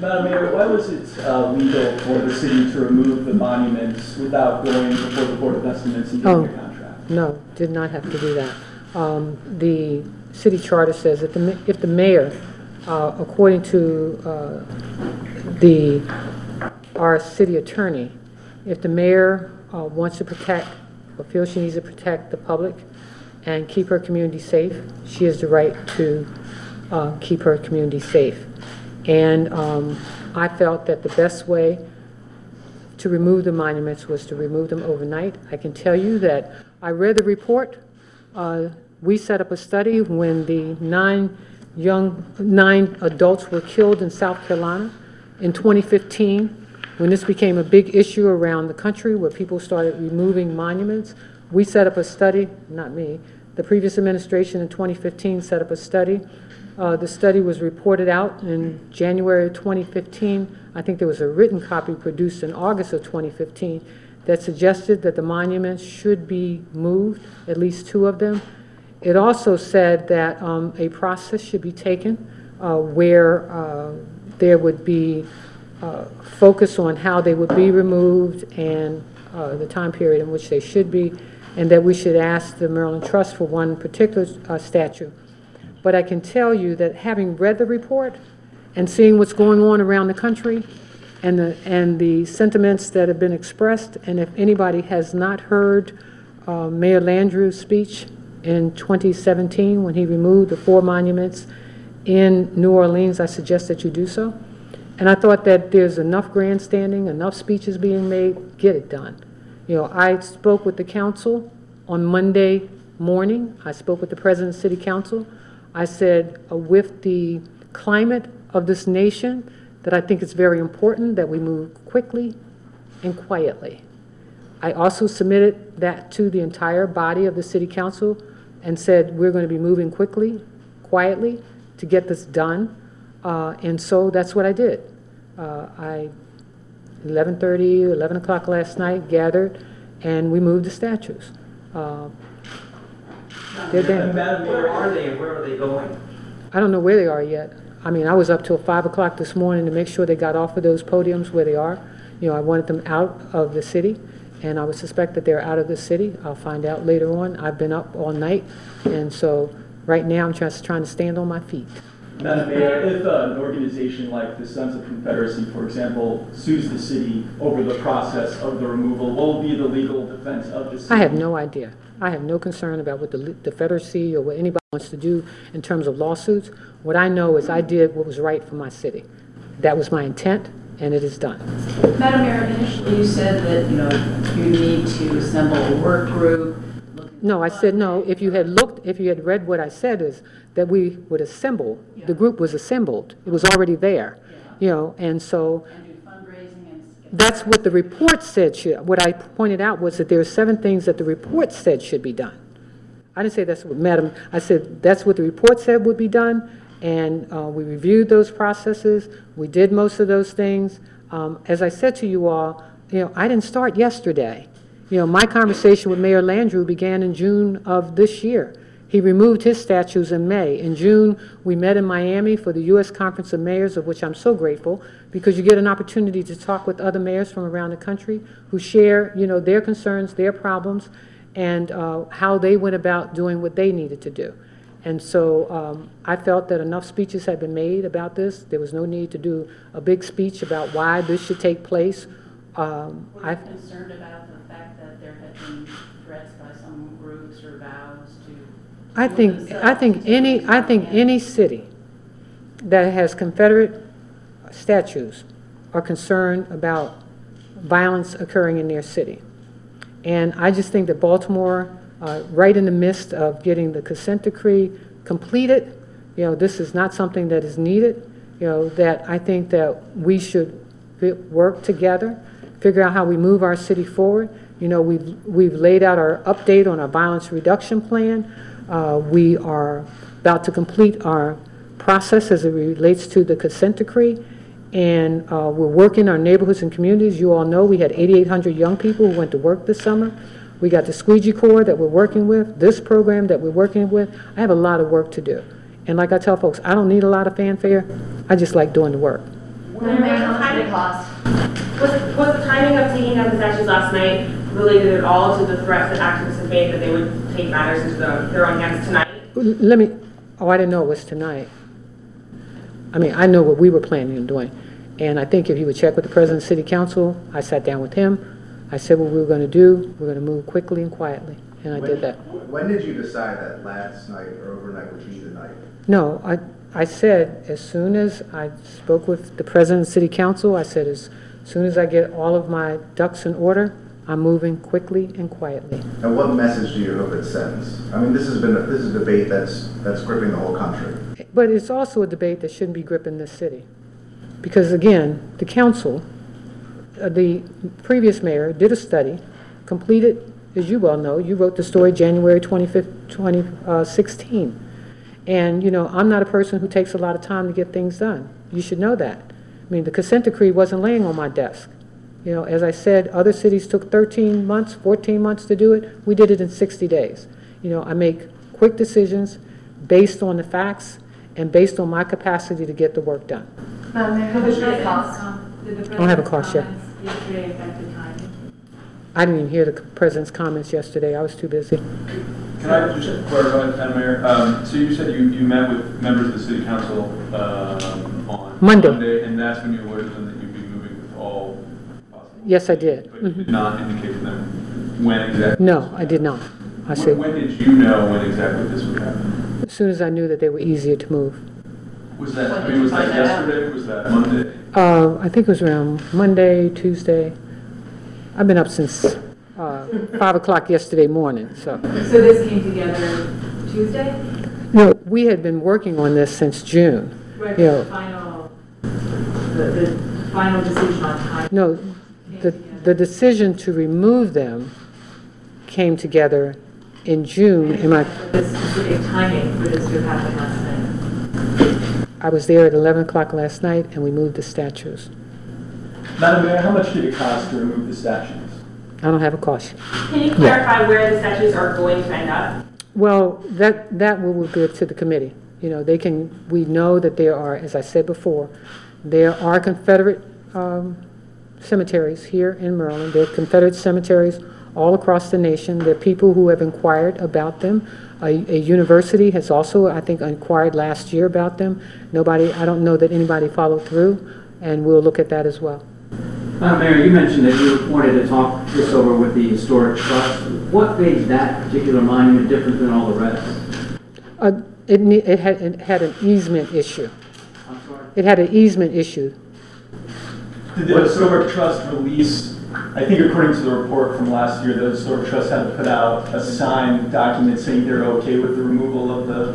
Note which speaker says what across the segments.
Speaker 1: Madam Mayor, why was it legal for the city to remove the monuments without going before the Board of Estimates and getting a contract?
Speaker 2: No, did not have to do that. The city charter says that if the mayor, according to our city attorney, if the mayor wants to protect or feels she needs to protect the public and keep her community safe, she has the right to keep her community safe. And I felt that the best way to remove the monuments was to remove them overnight. I can tell you that I read the report. We set up a study when the nine adults were killed in South Carolina in 2015, when this became a big issue around the country where people started removing monuments. We set up a study, not me, the previous administration in 2015 set up a study. The study was reported out in January of 2015. I think there was a written copy produced in August of 2015 that suggested that the monuments should be moved, at least 2 of them. It also said that a process should be taken where there would be focus on how they would be removed and the time period in which they should be, and that we should ask the Maryland Trust for one particular statue. But I can tell you that having read the report and seeing what's going on around the country and the sentiments that have been expressed, and if anybody has not heard Mayor Landrieu's speech in 2017 when he removed the 4 monuments in New Orleans, I suggest that you do so. And I thought that there's enough grandstanding, enough speeches being made, get it done. You know, I spoke with the council on Monday morning. I spoke with the president of the city council. I said, with the climate of this nation, that I think it's very important that we move quickly and quietly. I also submitted that to the entire body of the city council and said, we're going to be moving quickly, quietly, to get this done. And so that's what I did. 11:30, 11 o'clock last night, gathered, and we moved the statues.
Speaker 3: Where are they and where are they going?
Speaker 2: I don't know where they are yet. I mean, I was up till 5 o'clock this morning to make sure they got off of those podiums where they are. You know, I wanted them out of the city, and I would suspect that they're out of the city. I'll find out later on. I've been up all night, and so right now I'm just trying to stand on my feet.
Speaker 1: Madam Mayor, if an organization like the Sons of Confederacy, for example, sues the city over the process of the removal, what will be the legal defense of the city?
Speaker 2: I have no idea. I have no concern about what the Confederacy or what anybody wants to do in terms of lawsuits. What I know is I did what was right for my city. That was my intent, and it is done.
Speaker 4: Madam Mayor, initially you said that, you need to assemble a work group.
Speaker 2: No, I said no. If you had read what I said, is that we would assemble. Yeah. The group was assembled. It was already there, and so. And do fundraising and. That's what the report said. What I pointed out was that there are 7 things that the report said should be done. I didn't say that's what, Madam. I said that's what the report said would be done, and we reviewed those processes. We did most of those things. As I said to you all, I didn't start yesterday. My conversation with Mayor Landrieu began in June of this year. He removed his statues in May. In June, we met in Miami for the U.S. Conference of Mayors, of which I'm so grateful, because you get an opportunity to talk with other mayors from around the country who share, their concerns, their problems, and how they went about doing what they needed to do. And so I felt that enough speeches had been made about this. There was no need to do a big speech about why this should take place.
Speaker 4: Were you concerned about the fact that there had been threats by some groups or vows to? I think
Speaker 2: any city that has Confederate statues are concerned about violence occurring in their city. And I just think that Baltimore, right in the midst of getting the consent decree completed, this is not something that is needed, that I think that we should work together, figure out how we move our city forward. We've laid out our update on our violence reduction plan. We are about to complete our process as it relates to the consent decree, and we're working our neighborhoods and communities. You all know we had 8,800 young people who went to work this summer. We got the Squeegee Corps that we're working with, this program that we're working with. I have a lot of work to do. And like I tell folks, I don't need a lot of fanfare. I just like doing the work.
Speaker 5: Mayor, how much did it cost? Was the timing of taking down the statues last night related at all to the threats that activists have made that they would take matters into their own hands tonight?
Speaker 2: I didn't know it was tonight. I mean, I know what we were planning on doing. And I think if you would check with the President of the City Council, I sat down with him. I said what we were going to do. We're going to move quickly and quietly. And I did that.
Speaker 6: When did you decide that last night or overnight would be the night?
Speaker 2: No, I said as soon as I spoke with the President of the City Council, I said as soon as I get all of my ducks in order, I'm moving quickly and quietly.
Speaker 6: And what message do you hope it sends? I mean, this is a debate that's gripping the whole country.
Speaker 2: But it's also a debate that shouldn't be gripping this city. Because again, the council, the previous mayor did a study, completed, as you well know, you wrote the story January 25th, 2016. And, I'm not a person who takes a lot of time to get things done. You should know that. I mean, the consent decree wasn't laying on my desk. As I said, other cities took 13 months, 14 months to do it. We did it in 60 days. I make quick decisions based on the facts and based on my capacity to get the work done.
Speaker 5: How much did it cost?
Speaker 2: I don't have a cost yet.
Speaker 4: Yesterday affected timing.
Speaker 2: I didn't even hear the President's comments yesterday. I was too busy.
Speaker 7: Can I just clarify, Madam Mayor? So you said you met with members of the City Council on
Speaker 2: Monday,
Speaker 7: and that's when you alerted them that you'd be moving with all possible.
Speaker 2: Yes, I did.
Speaker 7: But you did not indicate to them when exactly?
Speaker 2: No, I did not. I said
Speaker 7: when did you know when exactly this would happen?
Speaker 2: as soon as I knew that they were easier to move.
Speaker 7: Was that,
Speaker 4: When
Speaker 7: I
Speaker 4: did
Speaker 7: mean,
Speaker 4: you
Speaker 7: was
Speaker 4: find
Speaker 7: that
Speaker 4: that out?
Speaker 7: yesterday? Was that Monday?
Speaker 2: I think it was around Monday, Tuesday. I've been up since 5 o'clock yesterday morning, so.
Speaker 8: So this came together Tuesday?
Speaker 2: We had been working on this since June.
Speaker 8: Right,
Speaker 2: You
Speaker 8: the
Speaker 2: know,
Speaker 8: final decision on time.
Speaker 2: No, the decision to remove them came together in June.
Speaker 8: The specific timing for this to happen last night.
Speaker 2: I was there at 11 o'clock last night, and we moved the statues.
Speaker 1: Madam Mayor, how much did it cost to remove the statues?
Speaker 2: I don't have a cost.
Speaker 5: Can you clarify where the statues are going to end up?
Speaker 2: Well, that will go to the committee. We know that there are, as I said before, there are Confederate cemeteries here in Maryland. There are Confederate cemeteries all across the nation. There are people who have inquired about them. A university has also, I think, inquired last year about them. I don't know that anybody followed through, and we'll look at that as well.
Speaker 3: Mayor, you mentioned that you wanted to talk this over with the Historic Trust. What made that particular monument different than all the rest?
Speaker 2: It had an easement issue.
Speaker 3: I'm sorry?
Speaker 2: It had an easement issue.
Speaker 1: Did the Historic Trust release, I think according to the report from last year, the Historic Trust had to put out a signed document saying they're okay with the removal of the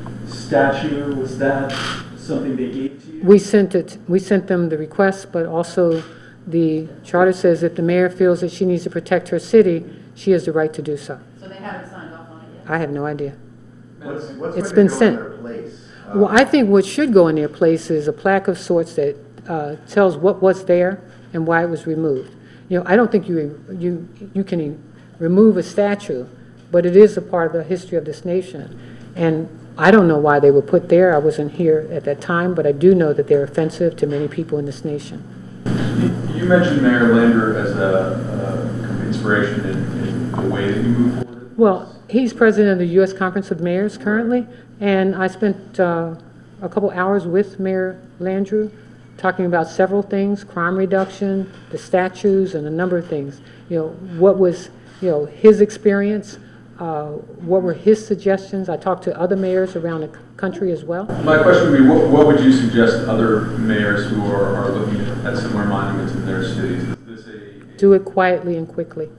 Speaker 1: statue. Was that something they gave to you?
Speaker 2: We sent them the request, but also the charter says if the mayor feels that she needs to protect her city, she has the right to do so.
Speaker 4: So they haven't signed off on it yet?
Speaker 2: I have no idea.
Speaker 6: What's
Speaker 2: It's
Speaker 6: going
Speaker 2: been
Speaker 6: to go in
Speaker 2: sent.
Speaker 6: their place?
Speaker 2: Well, I think what should go in their place is a plaque of sorts that tells what was there and why it was removed. I don't think you can remove a statue, but it is a part of the history of this nation. And I don't know why they were put there. I wasn't here at that time, but I do know that they're offensive to many people in this nation.
Speaker 7: You mentioned Mayor Lander as a inspiration in the way that you move forward.
Speaker 2: Well, he's president of the U.S. Conference of Mayors currently, and I spent a couple hours with Mayor Landrieu talking about several things: crime reduction, the statues, and a number of things. What was his experience, what were his suggestions. I talked to other mayors around the country as well.
Speaker 7: My question would be, what would you suggest to other mayors who are looking at similar monuments in their cities? Is this
Speaker 2: Do it quietly and quickly.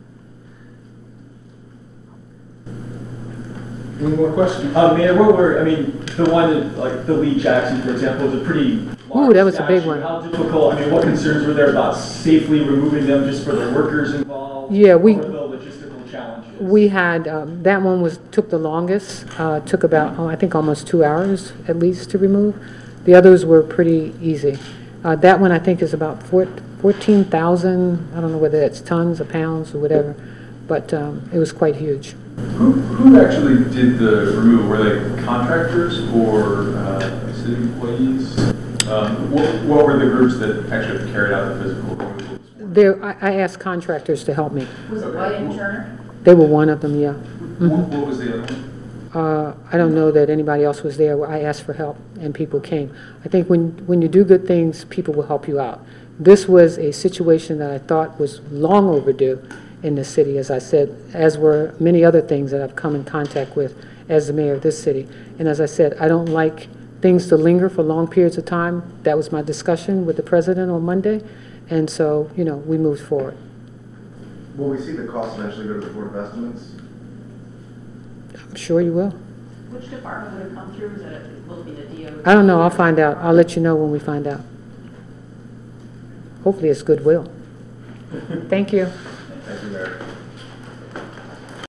Speaker 7: One more question.
Speaker 1: Mayor, the one, like the Lee Jackson, for example, is a pretty large
Speaker 2: Ooh, that was a big
Speaker 1: statue.
Speaker 2: one.
Speaker 1: How difficult, what concerns were there about safely removing them just for the workers involved?
Speaker 2: Yeah,
Speaker 1: What were the logistical challenges?
Speaker 2: We had, that one took the longest, took about, I think almost 2 hours at least to remove. The others were pretty easy. That one I think is about 14,000, I don't know whether it's tons or pounds or whatever, but it was quite huge.
Speaker 7: Who actually did the removal? Were they contractors or city employees? What were the groups that actually carried out the physical removal?
Speaker 2: I asked contractors to help me.
Speaker 4: Was it White and Turner?
Speaker 2: They were one of them, yeah.
Speaker 7: What was the other one?
Speaker 2: I don't know that anybody else was there. I asked for help, and people came. I think when you do good things, people will help you out. This was a situation that I thought was long overdue in the city, as I said, as were many other things that I've come in contact with as the mayor of this city. And as I said, I don't like things to linger for long periods of time. That was my discussion with the president on Monday, and so, you know, we moved forward.
Speaker 6: Will we see the cost eventually go to the Board of Estimates?
Speaker 2: I'm sure you will.
Speaker 4: Which department would it come through? Will it be the DOT?
Speaker 2: I don't know. I'll find out. I'll let you know when we find out. Hopefully it's goodwill. Thank you.
Speaker 6: Thank you, Mayor.